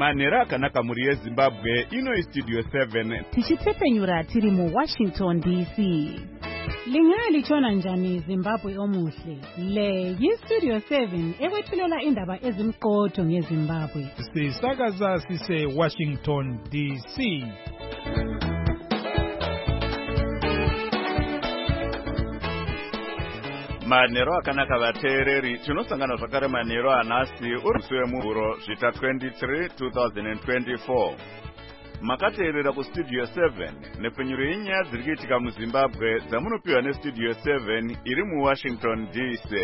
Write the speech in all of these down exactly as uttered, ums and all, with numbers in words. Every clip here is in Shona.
Manhero akanaka muri yeZimbabwe, ino iStudio seven. Tichitsepenyura tiri mu Washington D C. Lingali chona njani Zimbabwe omuhle. Le yiStudio seven ekwethulela indaba ezimqotho ngeZimbabwe. Sisakaza sise Washington D C. Manhero akanaka vateereri, tinosangana zvakare manhero anhasi uri muhuro zvita twenty-three two thousand twenty-four. Makateerera kuStudio seven nepfenyuro yenyaya dziri kuitika muZimbabwe dzamunopiwa neStudio seven iri muWashington D C.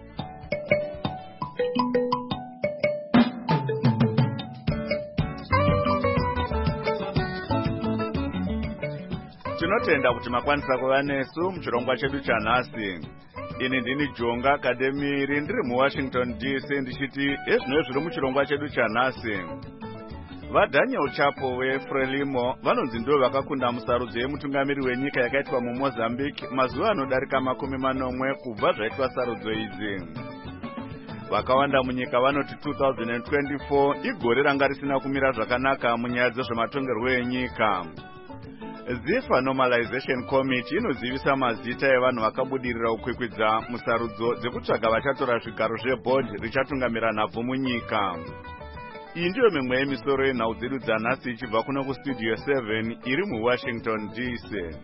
Tinotenda kuti makwanisa kuva nesu muchirongwa chedu chanhasi. Ini ndini Jonga Akademiri ndiri muWashington D C ndichiti ezvino zviri muchirongwa chedu chanhasi. VaDaniel Chapo weFrelimo vanonzi ndo vakakunda musarudzo yemutungamiri wenyika yakaitwa muMozambique mazuva anodarika makumi manomwe kubva zvaitwa sarudzo idzi. Vakawanda munyika vanoti two thousand twenty-four igore ranga risina kumira zvakanaka munyaya dzezvematongerwo enyika. Zifa Normalization Committee inozivisa mazita evanhu vakabudirira kukwikwidza musarudzo dzekutsvaga vachatora zvigaro zvebhodhi richatungamira nhabvu munyika. Iyi ndiyo mimwe yemisoro yenhau dzedu dzanhasi ichibva kuno kuStudio seven iri muWashington D C.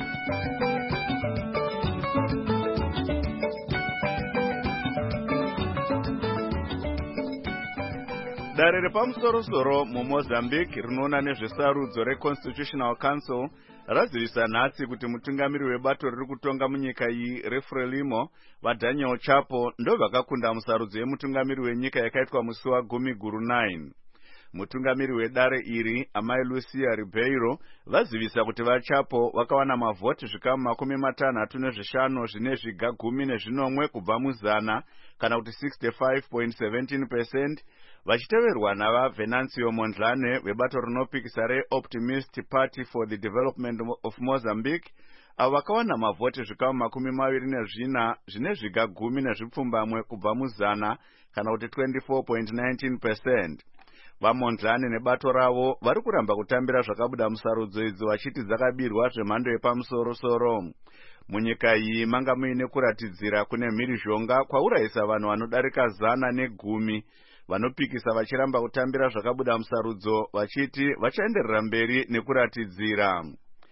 Dare repamusoro-soro muMozambique rinoona nezvesarudzo reConstitutional Council razivisa nhasi kuti mutungamiri webato riri kutonga munyika iyi reFrelimo vaDaniel Chapo ndo vakakunda musarudzo yemutungamiri wenyika yakaitwa musi wagumi guru nine. Mutungamiri wedare iri Amai Lucia Ribeiro vazivisa kuti vaChapo vakawana mavhoti zvikamu makumi matanhatu nezvishanu zvine zviga gumi nezvinomwe kubva muzana kana kuti sixty-five point one seven percent vachiteverwa navaVenancio Mondlane vebato rinopikisa reOptimist Party for the Development of Mozambique avo vakawana mavhoti zvikamu makumi maviri nezvina zvine zviga gumi nezvipfumbamwe kubva muzana kana kuti twenty-four point one nine percent. VaMondlane nebato ravo vari kuramba kutambira zvakabuda musarudzo idzo vachiti dzakabirwa zvemhando yepamusoro-soro. Munyika iyi manga muine kuratidzira kune mhirizhonga kwaurayisa vanhu vanodarika zana negumi vanopikisa vachiramba kutambira zvakabuda musarudzo vachiti vachaenderera mberi nekuratidzira.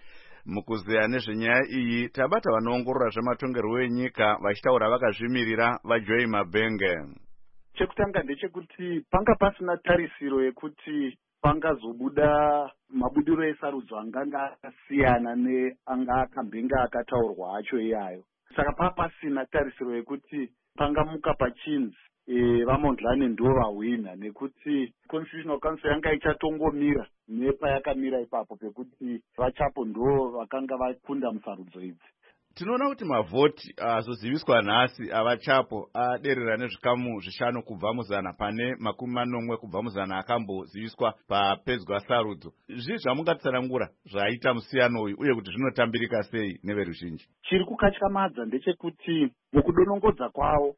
Mukuzeya nezvenyaya iyi tabata vanoongorora zvematongerwo enyika vachitaura vakazvimirira vaJoy Mabenge. Chekutanga ndechekuti panga pasina tarisiro yekuti pangazobuda mabudiro esarudzo anganga akasiyana neanga akambenga akataurwa acho iyayo. Saka panga pasina tarisiro yekuti pangamuka pachinzi e, vaMondlane ndo vahwina nekuti Constitutional Council yanga ichatongomira nepayakamira ipapo pekuti vaChapo ndo vakanga vakunda musarudzo idzi. Tinoona kuti mavhoti azoziviswa nhasi avaChapo aderera nezvikamu zvishanu kubva muzana pane makumi manomwe kubva muzana akamboziviswa papedzwa sarudzo. Zvii zvamungatsanangura zvaita musiyano uyu uye kuti zvinotambirika sei neveruzhinji? Chiri kukatyamadza ndechekuti mukudonongodza kwavo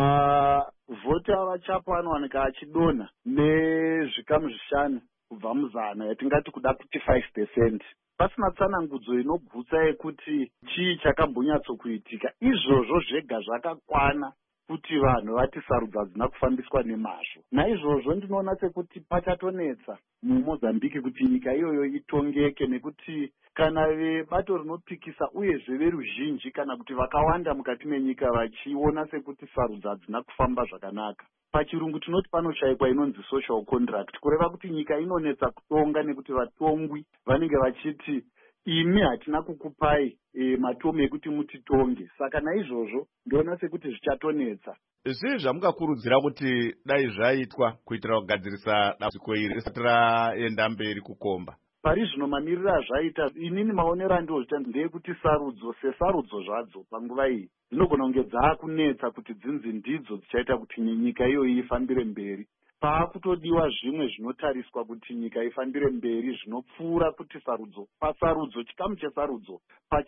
mavhoti avaChapo anowanika achidonha nezvikamu zvishanu kubva muzana yatingati kuda kuti five percent. Pasina tsanangudzo inogutsa yekuti chii chakambonyatsokuitika. Izvozvo zvega zvakakwana kuti vanhu vati sarudzo hadzina kufambiswa nemazvo. Naizvozvo ndinoona sekuti pachatonetsa muMozambique kuti nyika iyoyo itongeke nekuti kana vebato rinopikisa uyezve veruzhinji kana kuti vakawanda mukati menyika vachiona sekuti sarudzo hadzina kufamba zvakanaka. Pachirungu tinoti panoshayikwa inonzi social contract, kureva kuti nyika inonetsa kutonga nekuti vatongwi vanenge vachiti imi hatina kukupai e, matomo ekuti mutitonge. Saka naizvozvo ndiona sekuti zvichatonetsa. Zvii zvamungakurudzira kuti dai zvaitwa kuitira kugadzirisa dambudziko iri risati raenda mberi kukomba? Pari zvino mamiriro azvaita inini maonero andozvita ndeyekuti sarudzo sesarudzo zvadzo panguva iyi dzinogona kunge dzaakunetsa kuti dzinzi ndidzo dzichaita kuti nyika iyoyi ifambire mberi. Paakutodiwa zvimwe zvinotariswa kuti nyika ifambire mberi zvinopfuura kuti sarudzo pasarudzo chikamu chesarudzo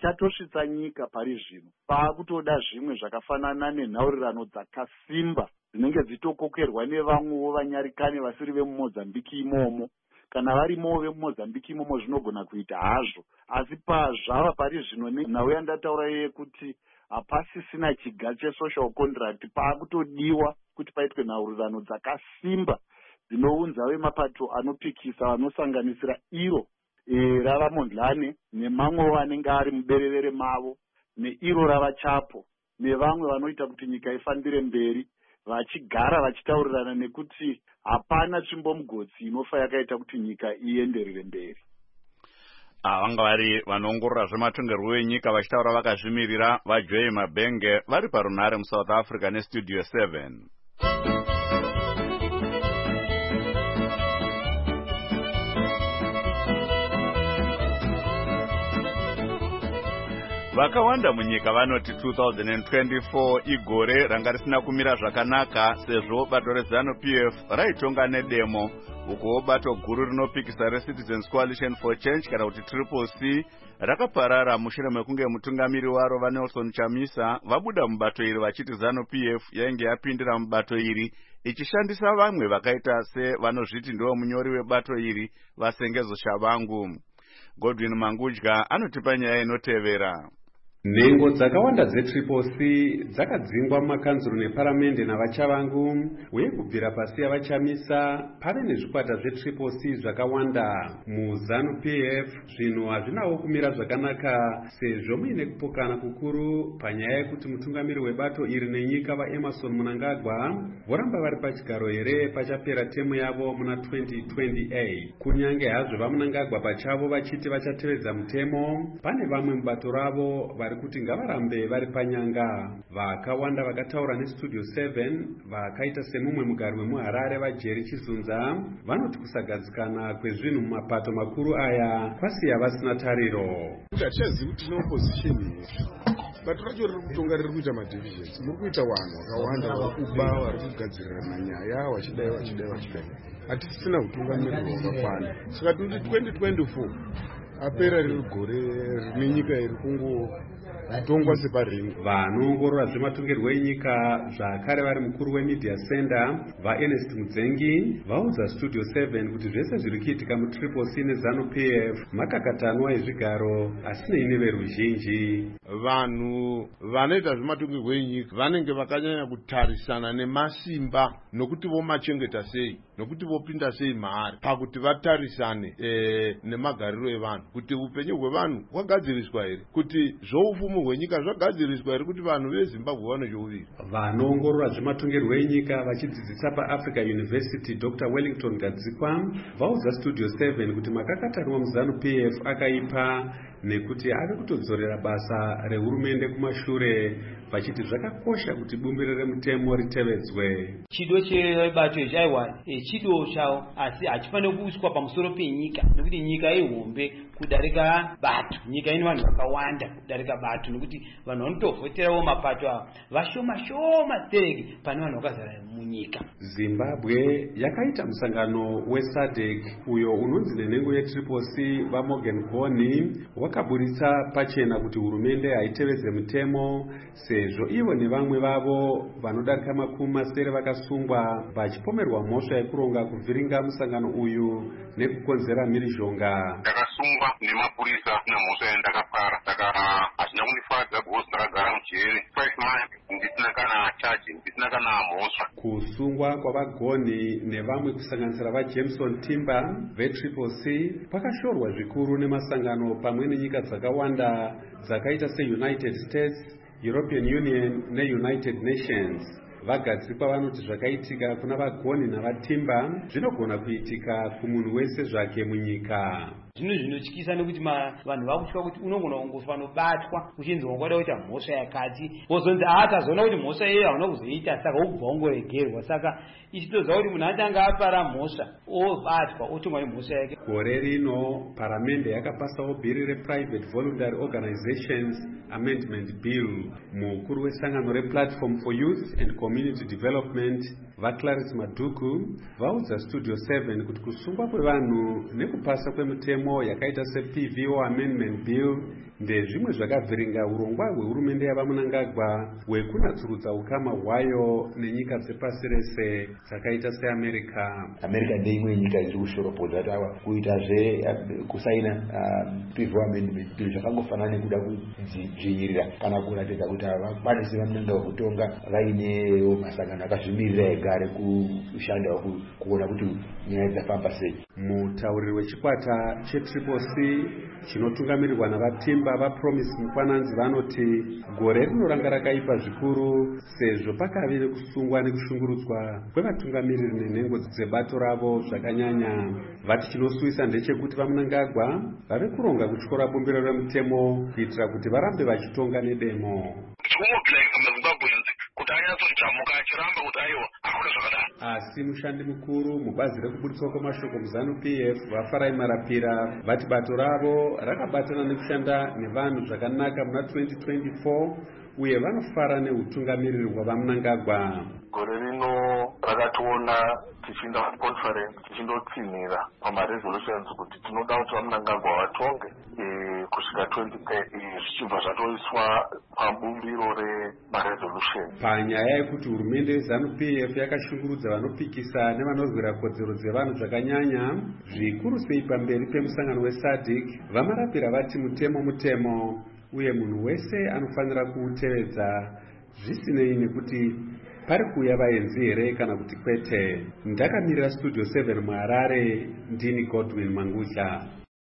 pachatosvitsa nyika pari zvino. Paakutoda zvimwe zvakafanana nenhaurirano dzakasimba dzinenge dzitokokerwa nevamwewo vanyarikane vasiri vemumozambiki imomo. Kana varimowo vemumozambiki imomo zvinogona kuita hazvo, asi pazvava pari zvino nhau yandataura yekuti hapasisina chiga chesocial contract, paakutodiwa kuti paitwe nhaurirano dzakasimba dzinounza vemapato anopikisa vanosanganisira iro e, rava Mondlane nemamwewo anenge ari muberevere mavo, neiro rava Chapo nevamwe vanoita kuti nyika ifambire mberi, vachigara vachitaurirana nekuti hapana tsvimbo mugodzi inofa yakaita kuti nyika ienderere mberi. Vanga vari vanoongorora zvematongerwo enyika vachitaura vakazvimirira vaJoy Mabenge vari parunhare muSouth Africa neStudio seven. Vakawanda munyika vanoti two thousand twenty-four igore ranga risina kumira zvakanaka sezvo bato reZANU-P F raitonga nedemo, uko bato guru rinopikisa reCitizens Coalition for Change kana kuti Triple C rakaparara mushure mekunge mutungamiri waro vaNelson Chamisa vabuda mubato iri vachiti ZANU-P F yainge yapindira mubato iri ichishandisa vamwe vakaita sevanozviti ndiwo munyori webato iri vaSengezo Shavangu. Godwin Mangudya anotipa nyaya inotevera. Nhengo dzakawanda dzeTriple C dzakadzingwa mumakanzuru neparamende navaChavangu uye kubvira pasi yavaChamisa. Pave nezvikwata zveTriple C zvakawanda muZANU-P F. Zvinhu hazvinawo kumira zvakanaka sezvo muine kupokana kukuru panyaya yekuti mutungamiri webato iri nenyika vaEmerson Mnangagwa voramba vari pachigaro here pachapera temu yavo muna twenty twenty-eight. Kunyange hazvo vaMnangagwa pachavo vachiti vachatevedza mutemo, pane vamwe mubato ravo vari kuti ngavarambe vari panyanga. Vakawanda vakataura neStudio seven vakaita semumwe mugari wemuHarare vaJerry Chizunza vanoti kusagadzikana kwezvinhu mumapato makuru aya kwasiya vasina tariro. Hatichazivi kuti tine opposition here. Bato racho riri kutonga riri kuita madivisions. Muri kuita vanhu vakawanda vari kuba vari kugadzirirana nyaya vachidai vachidai vachidai. Hatisina utungamiri hwakakwana. Saka tinoti twenty twenty-four apera riri gore rine nyika iri kungo tongwa separingo. Vanoongorora zvematongerwo enyika zvakare vari mukuru wemedia center vaErnest Mudzengi vaudza Studio seven kuti zvese zviri kuitika muTriple C neZANU-P F makakatanwa ezvigaro asinei neveruzhinji. Vanhu vanoita zvematongerwo enyika vanenge vakanyanya kutarisana nemasimba nokuti vomachengeta sei, nokuti vopinda sei mahari pakuti vatarisane e, nemagariro evanhu, kuti upenyu hwevanhu hwagadziriswa here, kuti zvoufumu hwenyika zvagadziriswa here, kuti vanhu veZimbabwe vane chouviri. Vanoongorora zvematongerwo enyika vachidzidzisa paAfrica University Doctor Wellington Gadzikwa vaudza Studio seven kuti makakatanwa muZANU-P F akaipa nekuti ave kutodzorera basa rehurumende kumashure vachiti zvakakosha kuti bumbiro remutemo ritevedzwe. Chido chebato ichi aiwa chido chavo asi hachifanira kuiswa pamusoro penyika, nekuti nyika ihombe kudarika bato. Nyika ine vanhu vakawanda kudarika bato, nekuti vanhu vanotovhoterawo mapato avo vashoma shoma tereki pane vanhu vakazara munyika. Zimbabwe yakaita musangano weSADC uyo unonzi nenhengo yeTriple C vaMorgan Boni wakaburitsa pachena kuti hurumende haitevedze mutemo sezvo ivo nevamwe vavo vanodarika makumi masere vakasungwa vachipomerwa mhosva yekuronga kuvhiringa musangano uyu nekukonzera mhirizhonga. Ndakasungwa nemapurisa nemhosva yandakapara, saka hazvina kundifadza because ndakagara mujeri five months ndisina kana chaji, ndisina kana mhosva. Kusungwa kwavagoni nevamwe kusanganisira vaJameson Timber veTriple C kwakashorwa zvikuru nemasangano pamwe nenyika dzakawanda dzakaita seUnited States, European Union neUnited Nations. Vagadzikwa vanoti zvakaitika kuna vagoni navatimba zvinogona kuitika kumunhu wese zvake munyika. Zvino zvinotyisa nekuti vanhu vakutya kuti unogona kungoswa nobatwa uchinzi wangada kuita mhosva yakati, wozonzi atazoona kuti mhosva iyoyo hauna kuzoita, saka ubva wangoregerwa. Saka ichitoziva kuti munhu atanga apara mhosva obatwa otongwa nemhosva yake. Gore rino paramende yakapasawo bhiri rePrivate Voluntary Organizations Amendment Bill. Mukuru wesangano rePlatform for Youth and Community Development vaClarence Maduku vaudza Studio seven kuti kusungwa kwevanhu nekupasa kwemutemo yakaita seP V O Amendment Bill ndezvimwe zvakavhiringa urongwa hwehurumende yavaMnangagwa hwekunatsurudza ukama hwayo nenyika dzepasi rese dzakaita seamerica. America ndeimwe nyika iri kushoropodza kuti ava kuitazve kusaina Fifth Amendment zvinhu zvakangofanana nekuda kudzvinyirira kana kuratidza kuti havakwanisi vaMnangagwa kutonga vainewo masangano akazvimirira ega ari kushanda kuona kuti nyaya dzafamba sei. Mutauriri wechikwata chetriple C chinotungamirirwa navatimba vaPromise Mukwananzi vanoti gore rinoranga rakaipa zvikuru sezvo pakave nekusungwa nekushungurudzwa kwevatungamiriri nenhengo dzebato ravo zvakanyanya. Vati chinosuvisa ndechekuti vaMnangagwa vave kuronga kutyora bumbiro remutemo kuitira kuti varambe vachitonga nedemo. Asi mushandi mukuru mubazi rekuburitswa kwamashoko muZANU-P F vaFarai Marapira vati bato ravo rakabatana nekushanda nevanhu zvakanaka muna twenty twenty-four uye vanofara neutungamiriri hwavaMnangagwa. Gore rino rakationa tichienda kuconference tichindotsinhira pamaresolutions kuti tinoda kuti vaMnangagwa vatonge kusvika twenty thirty zvichibva zvatoiswa pabumbiro remaresolution. Panyaya yekuti hurumende yeZANU-P F yakashungurudza vanopikisa nevanorwira kodzero dzevanhu zvakanyanya zvikuru sei pamberi pemusangano weSADC, vaMarapira vati mutemo mutemo uye munhu wese anofanira kuutevedza zvisinei nekuti pari kuuya vaenzi here kana kuti kwete. Ndakamirira Studio seven muHarare, ndini Godwin Mangudla.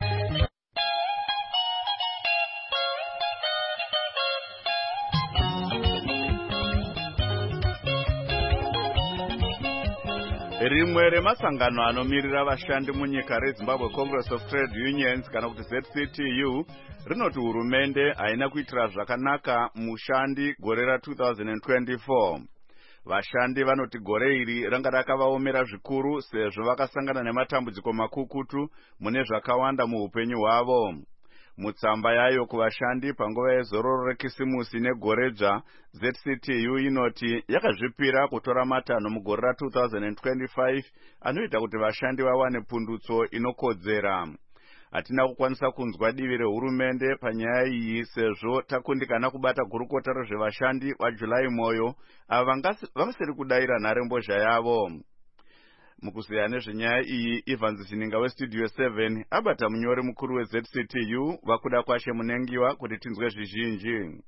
Rimwe remasangano anomirira vashandi munyika reZimbabwe Congress of Trade Unions kana kuti Z C T U rinoti hurumende haina kuitira zvakanaka mushandi gore ra two thousand twenty-four. Vashandi vanoti gore iri ranga rakavaomera zvikuru sezvo vakasangana nematambudziko makukutu mune zvakawanda muupenyu hwavo. Mutsamba yayo kuvashandi panguva yezororo rekisimusi negoredzva, Z C T U inoti yakazvipira kutora matanho mugore ra two thousand twenty-five anoita kuti vashandi vawane pundutso inokodzera. Hatina kukwanisa kunzwa divi rehurumende panyaya iyi sezvo takundikana kubata gurukota rezvevashandi waJulai Moyo ava vangasiri kudaira nharembozha yavo. Mukuziya nezvenyaya iyi, Evans Zininga weStudio seven abata munyori mukuru weZ C T U vakuda kwashe munengiwa kuti tinzwe zvizhinji.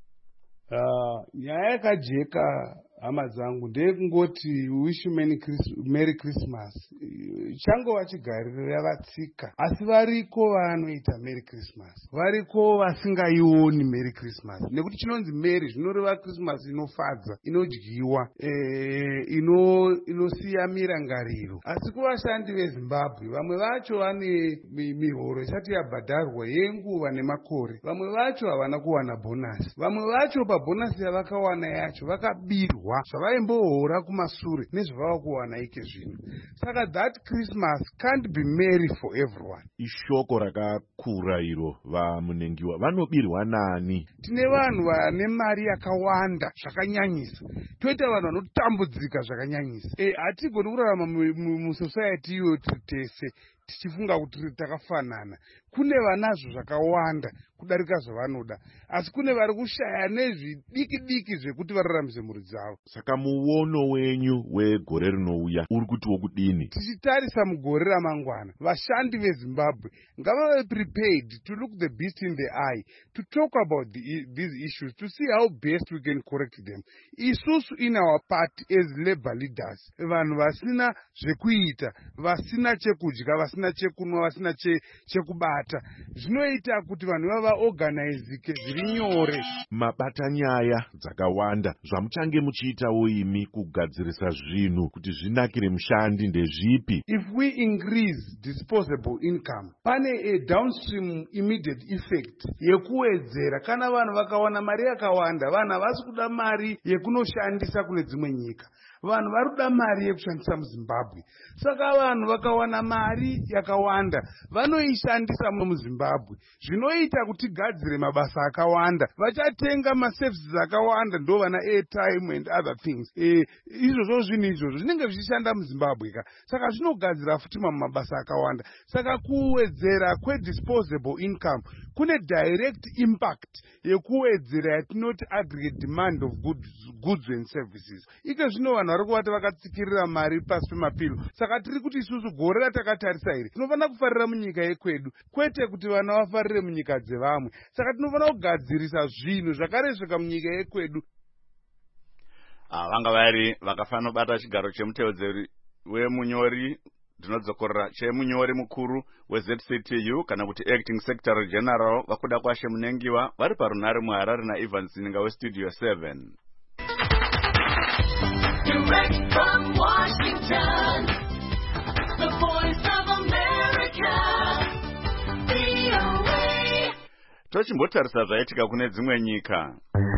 Uh, nyaya yakajeka hama dzangu ndeyekungoti wish you Merry Christmas. Changova chigariro yavatsika, asi variko vanoita Merry Christmas, variko vasingaioni Merry Christmas. Nekuti chinonzi Merry zvinoreva Christmas inofadza, inodyiwa, e, ino inosiya mirangariro. Asi kuvashandi veZimbabwe vamwe vacho vane mihoro isati yabhadharwa yenguva nemakore, vamwe vacho havana kuwana bonus, vamwe vacho pabhonasi yavakawana yacho vakabirwa zvavaimbohora kumasure nezvavava kuwana ike zvino. Saka that Christmas can't be merry for everyone. Ishoko rakakura iro vamunengiwa vanobirwa nani? Tine vanhu vane mari yakawanda zvakanyanyisa, toita vanhu vanotambudzika zvakanyanyisa. E, hatigoni kurarama musociety iyo tese tichifunga kuti takafanana. Kune vanazvo zvakawanda kudarika zvavanoda, asi kune vari kushaya nezvidiki diki zvekuti vararamise mhuri dzavo. Saka muono wenyu wegore rinouya uri kuti wokudini? Tichitarisa mugore ramangwana, vashandi veZimbabwe ngavave prepared to look the beast in the eye, to talk about the, these issues, to see how best we can correct them. Isusu in our part as labor leaders, vanhu vasina zvekuita, vasina chekudya, vasina chekunwa, vasina che, chekubata, zvinoita kuti vanhu vava organizike zviri nyore. Mabata nyaya dzakawanda zvamuchange muchiitawo imi kugadzirisa zvinhu kuti zvinakire mushandi ndezvipi? If we increase disposable income, pane a downstream immediate effect yekuwedzera. Kana vanhu vakawana mari yakawanda, vanhu havasi kuda mari yekunoshandisa kune dzimwe nyika, vanhu vari kuda mari yekushandisa muzimbabwe. Saka vanhu vakawana mari yakawanda vanoishandisa muzimbabwe, zvinoita kuti tigadzire mabasa akawanda. Vachatenga maservices akawanda, ndo vana airtime and other things. E, izvozvo zvinhu izvozvo zvinenge zvichishanda muzimbabwe ka. Saka zvinogadzira futi mabasa akawanda. Saka kuwedzera kwe-disposable income kune direct impact yekuwedzera yatinoti aggregate demand of goods, goods and services. Ike zvino vanhu vari kuvata vakatsikirira mari pasi pemapilo. Saka tiri kuti isusu gore ratakatarisa iri tinofanira kufarira munyika yekwedu, kwete kuti vana vafarire munyika dzevamwe. Saka tinofanira kugadzirisa zvinhu zvakaresveka munyika yekwedu. Ah, vanga vari vakafanira kubata chigaro chemutevedzeri wemunyori ndinodzokorera chemunyori mukuru weZ C T U kana kuti acting secretary general vakuda kwashe munengiwa vari parunhare muHarare naEvans Ninga westudio seven. Direct from Washington, the voice of America, V O A. Tochimbotarisa zvaitika kune dzimwe nyika.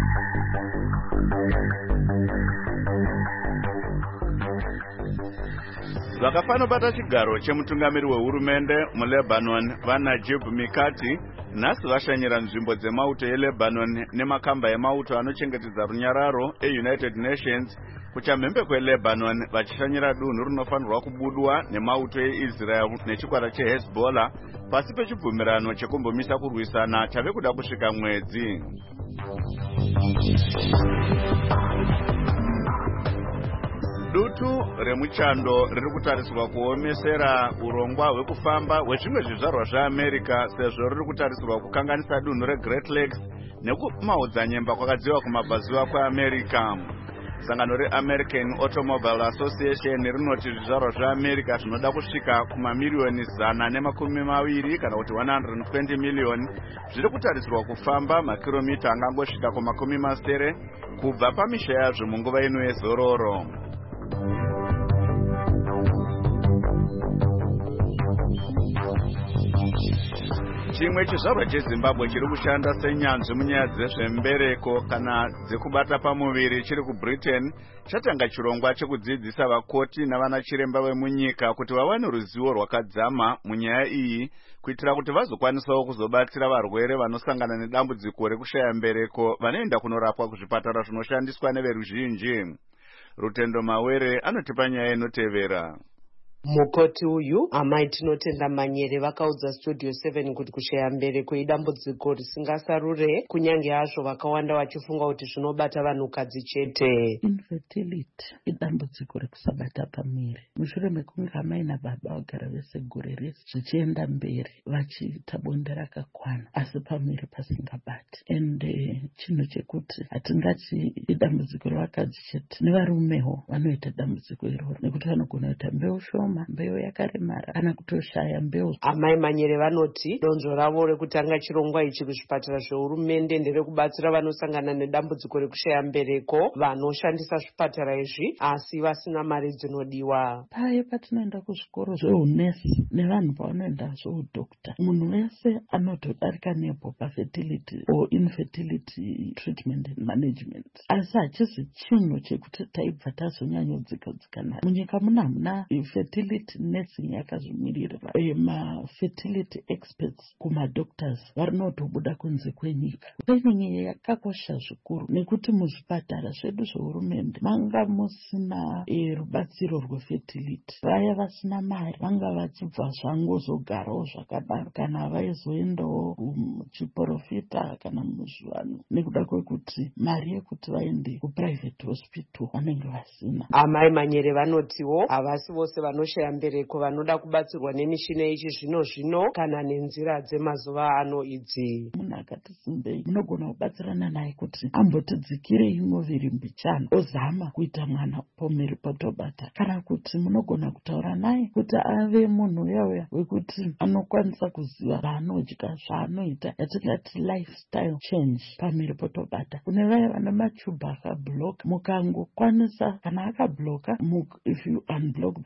Vakafanira bata chigaro chemutungamiri wehurumende muLebanon vaNajib Mikati nhasi vashanyira nzvimbo dzemauto yeLebanon nemakamba emauto anochengetedza runyararo eUnited Nations kuchamhembe kweLebanon vachishanyira dunhu rinofanirwa kubudwa nemauto eIsrael nechikwata cheHezbollah pasi pechibvumirano chekumbomisa kurwisana chave kuda kusvika mwedzi. Dutu remuchando riri kutarisirwa kuomesera urongwa hwekufamba hwezvimwe zvizvarwa zveAmerica sezvo riri kutarisirwa kukanganisa dunhu reGreat Lakes nekumaodzanyemba kwakadziwa kumabvazuva kweAmerica. Sangano reAmerican Automobile Association rinoti zvizvarwa zveAmerica zvinoda kusvika kumamiliyoni zana nemakumi maviri kana kuti one hundred twenty million zviri kutarisirwa kufamba makiromita angangosvika kumakumi masere kubva pamisha yazvo munguva ino yezororo. Chimwe chizvarwa cheZimbabwe chiri kushanda senyanzvi munyaya dzezvembereko kana dzekubata pamuviri chiri kuBritain chatanga chirongwa chekudzidzisa vakoti navana chiremba vemunyika kuti vawane ruzivo rwakadzama munyaya iyi kuitira kuti vazokwanisawo kuzobatsira varwere vanosangana nedambudziko rekushaya mbereko vanoenda kunorapwa kuzvipatara zvinoshandiswa neveruzhinji. Rutendo Mawere anotipa nyaya inotevera. Mukoti uyu amai tinotenda Manyere vakaudza studio seven kuti kushaya mbereko idambudziko risingasarure kunyange hazvo vakawanda vachifunga kuti zvinobata vanhukadzi chete. Infertility idambudziko rekusabata pamiri. Mushure mekunge amai nababa vagara vese gore rese zvichienda mberi vachiita bonde rakakwana asi pamiri pasingabati. Ende chinhu chekuti hatingati idambudziko revakadzi chete, nevarumewo vanoita dambudziko iroro nekuti vanogona kuita mbeu shoma, mbeu yakaremara kana kutoshaya mbeu. Amai Manyere vanoti donzvo ravo rekutanga chirongwa ichi kuzvipatara zvehurumende nderekubatsira vanosangana nedambudziko rekushaya mbereko vanoshandisa zvipatara izvi asi vasina mari dzinodiwa. Paye patinoenda kuzvikoro zveunesi nevanhu pavanoenda zveudokta, munhu wese anotodarika nepo pafertility or infertility treatment and management. Asi hachisi chinhu chekuti taibva tazonyanyodzikadzikana. Munyika muna muna fertility nursing yakazvimirira ma-fertility experts kumadoctors varinotobuda kunze kwenyika. Training yakakosha zvikuru nekuti muzvipatara zvedu zvehurumende manga musina e, rubatsiro rwefertility. Vaya vasina mari vanga vachibva zvangozogarawo zvakadaro kana vaizoendawo muchiprofita kana muzvivano nekuda kwekuti mari yekuti vaende kuprivate hospital vanenge vasina. Amai Manyere vanotiwo havasi vose vanoshaya mbereko vanoda kubatsirwa nemishina ichi zvino zvino kana nenzira dzemazuva ano idzi. Munhu akati simbei munogona kubatsirana naye kuti ambotidzikirei muviri mbichana ozama kuita mwana pomeri potobata, kana kuti munogona kutaura naye kuti ave munhu yauya wekuti anokwanisa kuziva zvaanodya zvaanoita yatingati lifestyle change pamiri potobata. Kune vaya vane machubu akabloka mukangokwanisa kana akabloka if you unblock those tubes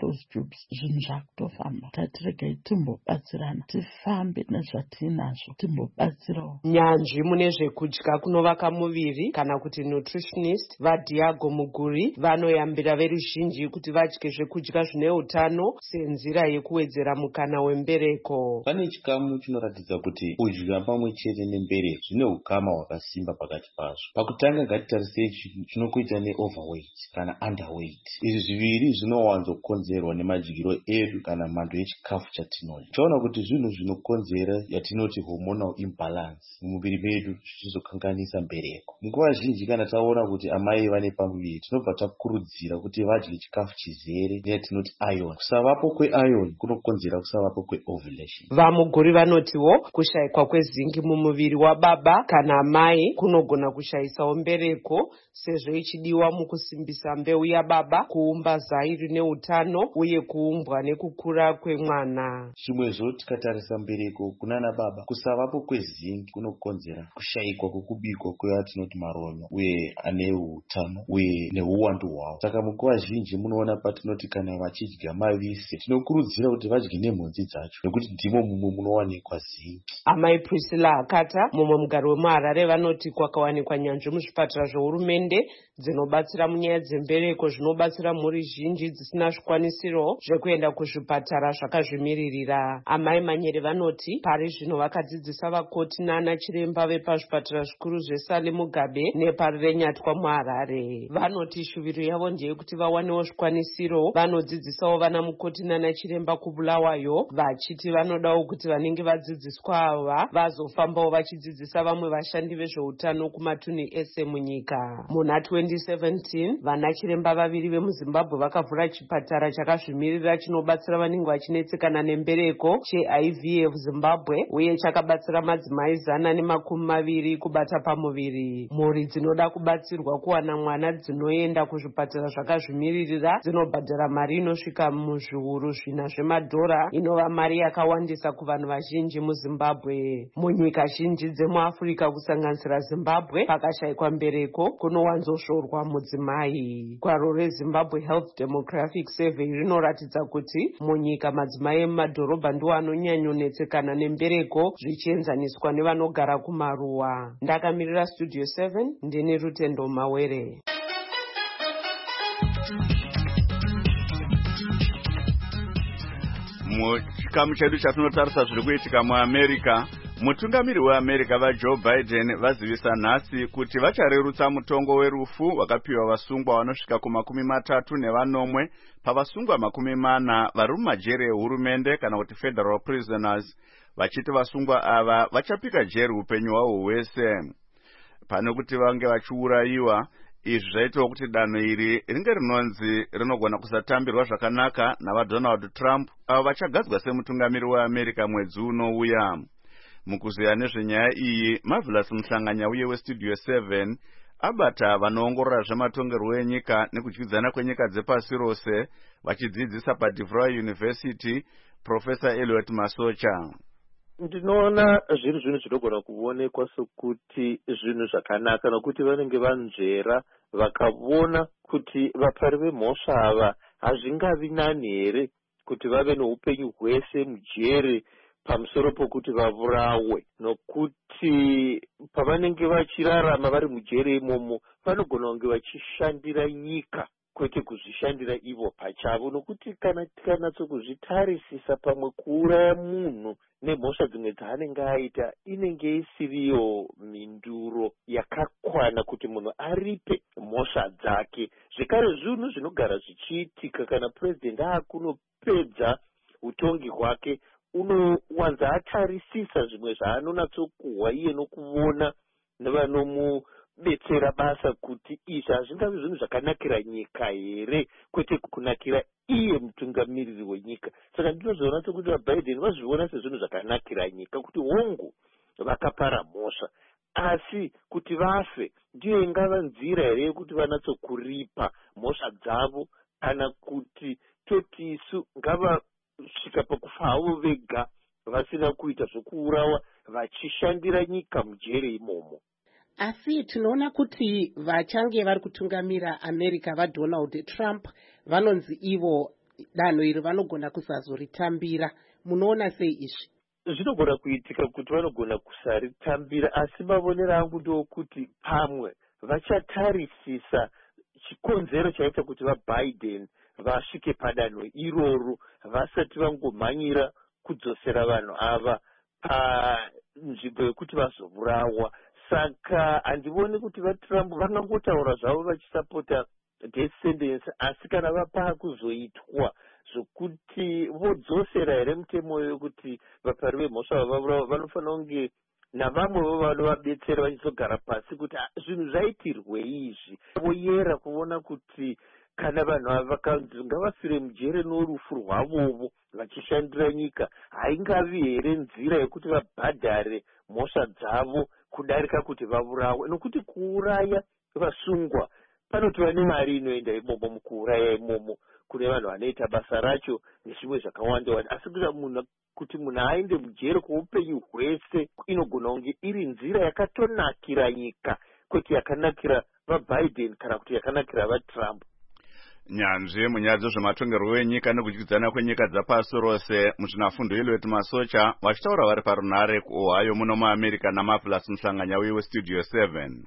jobs zvinhu zvakutofamba. Tatiregai timbobatsirana, tifambe nezvatinazvo timbobatsirawo. Nyanzvi mune zvekudya kunovaka muviri kana kuti nutritionist vaDiago Muguri vanoyambira veruzhinji kuti vadye zvekudya zvine utano senzira yekuwedzera mukana wembereko. Pane chikamu chinoratidza kuti kudya pamwe chete nembereko zvine ukama hwakasimba pakati pazvo. Pakutanga ngatitarisei chinokuita neoverweight kana underweight. Izvi zviviri zvinowanzokonzerwa nemadyiro edu kana mhando yechikafu chatinodya. Taona kuti zvinhu zvinokonzera yatinoti hormonal imbalance mumuviri medu zvichizokanganisa mbereko. Nguva zhinji kana taona kuti amai vane pamuviri tinobva takurudzira kuti vadye chikafu chizere neyatinoti iron. Kusavapo kweiron kunokonzera kusavapo kweovulation. VaMuguri vanotiwo kushayikwa kwezingi mumuviri wababa kana amai kunogona kushayisawo mbereko sezvo ichidiwa mukusimbisa mbeu yababa, kuumba zai rine utano uye kuumbwa nekukura kwemwana. Chimwezvo tikatarisa mbereko kunana baba, kusavapo kwezingi kunokonzera kushayikwa kwekubikwa kweyatinoti maronyo uye ane utano uye neuwandu hwawo. Saka munguva zhinji munoona patinoti kana vachidya mavise tinokurudzira kuti vadye nemhodzi dzacho nekuti ndimo mumwe munowanikwa zingi. Amai Priscilla Akata mumwe mugari wemuHarare vanoti kwakawanikwa nyanzvi muzvipatara zvehurumende dzinobatsira munyaya dzembereko zvinobatsira mhuri zhinji dzisina zvikwanisiro zvekuenda kuzvipatara zvakazvimiririra. Amai Manyere vanoti pari zvino vakadzidzisa vakoti nana chiremba vepazvipatara zvikuru zveSali Mugabe nepari reNyatwa muHarare. Vanoti shuviro yavo ndeyekuti vawanewo zvikwanisiro. Vanodzidzisawo vana mukoti nana chiremba kubulawayo vachiti vanodawo kuti vanenge vadzidziswa ava vazofambawo vachidzidzisa vamwe vashandi vezveutano kumatunhu ese munyika. Muna twenty seventeen vana chiremba vaviri vemuZimbabwe vakavhura chipatara chakazvimirira chinobatsira vanenge vachinetsekana nembereko cheI V F Zimbabwe uye chakabatsira madzimai zana nemakumi maviri kubata pamuviri. Mhuri dzinoda kubatsirwa kuwana mwana dzinoenda kuzvipatara zvakazvimiririra dzinobhadhara mari inosvika muzviuru zvina zvemadhora inova mari yakawandisa kuvanhu vazhinji muZimbabwe. Munyika zhinji dzemuAfrica kusanganisira Zimbabwe pakashayikwa mbereko kunowanzozvorwa mudzimai. Gwaro reZimbabwe Health Demographic Survey rinoratidza kuti munyika madzimai emumadhorobha ndiwo anonyanyonetsekana nembereko zvichienzaniswa nevanogara kumaruwa. Ndakamirira Studio seven ndini Rutendo Mawere. Muchikamu chedu chatinotarisa zviri kuitika muAmerica, mutungamiri weAmerica vaJoe Biden vazivisa nhasi kuti vacharerutsa mutongo werufu wakapiwa vasungwa vanosvika kumakumi matatu nevanomwe pavasungwa makumi mana vari mumajeri ehurumende kana kuti federal prisoners, vachiti vasungwa ava vachapika jeri upenyu hwavo hwese pane kuti vange vachiurayiwa. Izvi zvaitawo kuti danho iri ringe rinonzi rinogona kusatambirwa zvakanaka navaDonald Trump avo vachagadzwa semutungamiri weAmerica mwedzi unouya. Mukuziya nezvenyaya iyi, Marvelous Muhlanganya uye weStudio seven abata vanoongorora zvematongerwo enyika nekudyidzana kwenyika dzepasi rose vachidzidzisa paDeVry University, Professor Elliot Masocha. Ndinoona zviri zvinhu zvinogona kuonekwa sokuti zvinhu zvakanaka nokuti vanenge vanzvera vakaona kuti vapari vemhosva ava hazvingavi nani here kuti vave noupenyu hwese mujeri pamusoro pokuti vavurawe, nokuti pavanenge vachirarama vari mujeri imomo vanogona kunge vachishandira nyika kwete kuzvishandira ivo pachavo, nokuti kana tikanatsokuzvitarisisa pamwe kuuraya munhu nemhosva dzimwe dzaanenge aita inenge isiriyo minduro yakakwana kuti munhu aripe mhosva dzake. Zvekare zvinhu zvinogara zvichiitika kana purezidendi aakunopedza utongi hwake unowanza atarisisa zvimwe zvaanonatsokuhwa iye nokuona nevanomubetsera basa kuti izvi hazvingavi zvinhu zvakanakira nyika here kwete kunakira iye mutungamiriri wenyika. Saka ndinozoona sokuti vaBiden vazviona sezvinhu zvakanakira nyika kuti hongu vakapara mhosva, asi kuti vafe ndiyo ingava nzira here yekuti vanatsokuripa mhosva dzavo, kana kuti toti isu ngavasvika pakufa havo vega vasina kuita zvokuurawa vachishandira nyika mujeri imomo. Asi tinoona kuti vachange vari kutungamira America vaDonald Trump vanonzi ivo danho iri vanogona kusazoritambira. Munoona sei izvi? Zvinogona kuitika kuti vanogona kusaritambira, asi mavonero angu ndokuti pamwe vachatarisisa chikonzero chaita kuti vaBiden vasvike padanho iroro vasati vangomhanyira kudzosera vanhu ava panzvimbo yekuti vazovurawa. Saka handivoni kuti vaTrump vangangotaura zvavo vachisapota death sentence, asi kana vapaa kuzoitwa zvokuti vodzosera here mutemo yokuti vapari vemhosva vavurawa vanofanira kunge navamwevo vanovabetsera vachizogara pasi kuti zvinhu zvaitirwei izvi, voyera kuona kuti kana vanhu ava vakanzi ngavafire mujere norufu rwavovo vachishandira nyika, haingavi here nzira yekuti vabhadhare mhosva dzavo kudarika kuti vavurawe, nokuti kuuraya vasungwa panotova nemari inoenda imomo mukuuraya imomo kune vanhu vanoita basa racho nezvimwe zvakawanda wanda. Asi kuti munhu aende mujere kweupenyu hwese inogona kunge iri nzira yakatonakira nyika, kwete yakanakira vaBiden kana kuti yakanakira vaTrump. Nyanzvi munyaya dzezvematongerwo enyika nekudyidzana kwenyika dzapasi rose muzvinafundo ilweti masocha vachitaura vari parunare kuOhio muno muAmerica naMarvelous Musanganya weStudio seven.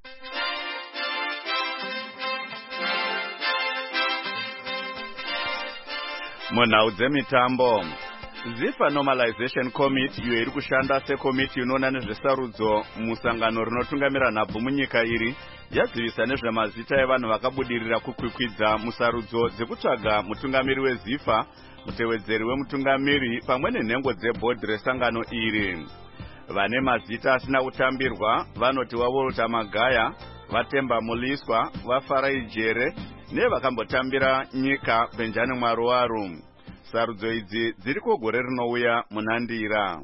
Munhau dzemitambo, Zifa Normalization Committee iyo iri kushanda sekomiti inoona nezvesarudzo musangano rinotungamira nhabvu munyika iri yazivisa nezvemazita evanhu vakabudirira kukwikwidza musarudzo dzekutsvaga mutungamiri weZifa, mutevedzeri wemutungamiri pamwe nenhengo dzebhodhi resangano iri. Vane mazita asina kutambirwa vanoti Wavolta Magaya, Vatemba Muliswa, Vafarai Jere nevakambotambira nyika Benjani Mwaruwaru. Sarudzo idzi dziri kugore rinouya munandira.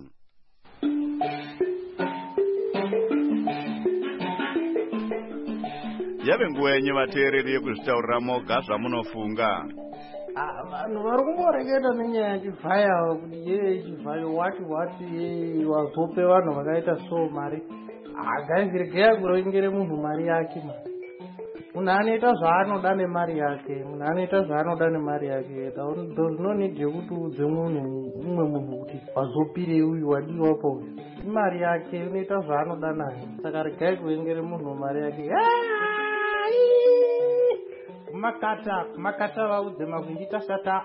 Yave nguva yenyu vateereri yekuzvitaurira moga zvamunofunga. Vanhu vari kumboreketa nenyaya yachivhayawo kuti ye chivhayo wati wati ye wazope vanhu vakaita so mari. Agaizirikeya kurengere munhu mari yake. Munhu anoita zvaanoda nemari yake, munhu anoita zvaanoda nemari yake. There's no need yekuti udze munhu umwe munhu kuti wazopire uyu wadiwapo. Imari yake unoita zvaanoda nayo. Saka regai kurengere munhu mari yake. Makata, makata vaudze makunjita shata.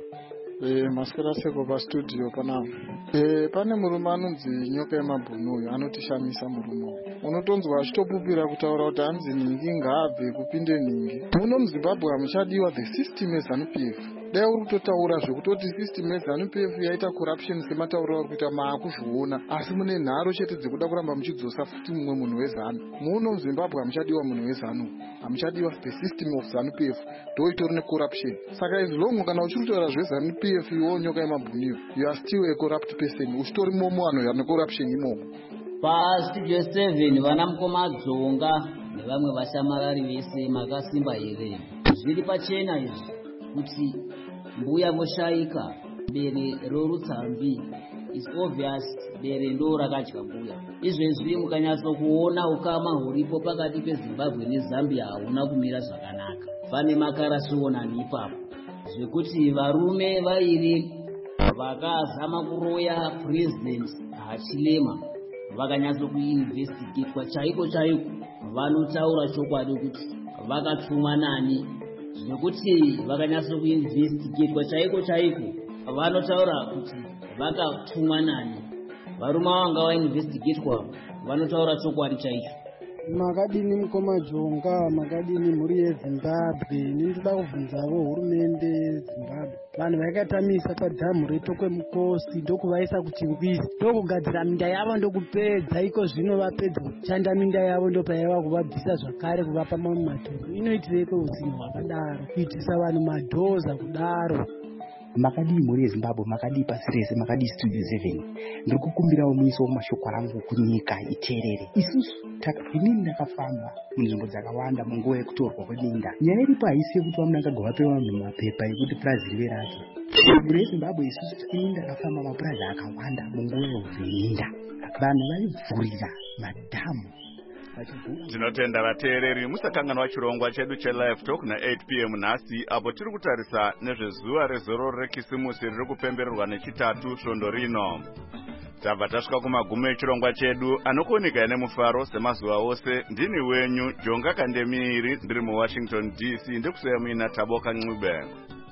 Eh, maskara seko pa studio panapa. Eh, pane murume anonzi nyoka yemabhunu anotishamisa murume. Unotonzwa achitopupira kutaura kuti hanzi ningi ngaabve kupinde ningi. Muno muZimbabwe hamuchadiwa the system yeZANU-P F. Dai uri kutotaura zvekutoti system yeZANU-P F yaita corruption sematauriro ari kuita maakuzviona, asi mune nharo chete dzekuda kuramba muchidzosa futi mumwe munhu weZANU. Muno muZimbabwe hamuchadiwa munhu weZANU, hamuchadiwa the system of ZANU-P F, ndo itori necorruption. Saka as long kana uchiri kutaura zveZANU-P F iwo nyoka yemabhuniyo, you are still a corrupt person, uchitori momo vanhu vane corruption imomo. PaStudio seven vana mukoma dzonga nevamwe vashamarari vese makasimba here. Zviri pachena izvi kuti mbuya voshaika, bere rorutsambi. It's obvious bere ndo rakadya mbuya. Izvezvi mukanyatso kuona ukama huripo pakati peZimbabwe neZambia hauna kumira zvakanaka. Pane makarasonani ipapo zvekuti varume vairi vakazama kuroya president Hachilema vakanyatso kuinvestigatwa chaiko chaiko, vanotaura chokwadi kuti vakatumwa nani, zvekuti vakanyatso kuinvestigatwa chaiko chaiko, vanotaura kuti vakatumwa nani. Varume vanga vainvestigatwa vanotaura chokwadi chaicho. Makadini mukoma Jonga, makadini mhuri yeZimbabwe, ndinoda kubvunzavo hurumende yeZimbabwe. Vanhu vakatamisa padhamu reTokwe Mukosi ndokuvaisa kuchingwizi, ndokugadzira minda yavo ndokupedza, iko zvino vapedza kushanda minda yavo ndopayava kuvabvisa zvakare kuvapa mamwe matoro. Inoitireiko uzinhu hwakadaro, kuitisa vanhu madhoza kudaro? Makadii mhuri yeZimbabwe, makadii pasi rese, makadii Studio seven. Ndiri kukumbirawo muiso mashoko rangu kunyika iterere. Isusu inini ndakafamba munzvimbo dzakawanda munguva yekutorwa kweminda. Nyaya iripo haisi yekuti vamunangagwa vape vanhu mapepa ekuti purazi rive racho. Mhuri yeZimbabwe isusu inini ndakafamba mapurazi akawanda munguva yekuminda. Vanhu vaivhurira madhamu Tinotenda vateereri musakanganwa chirongwa chedu chelive talk na-eight p m nhasi apo tiri kutarisa nezvezuva rezororo rekisimusi riri kupembererwa nechitatu svondo rino. Tabva tasvika kumagumo echirongwa chedu anokuoneka nemufaro semazuva ose. Ndini wenyu Jonga Kandemiiri ndiri muWashington D C ndikuseya muina Taboka Ncube.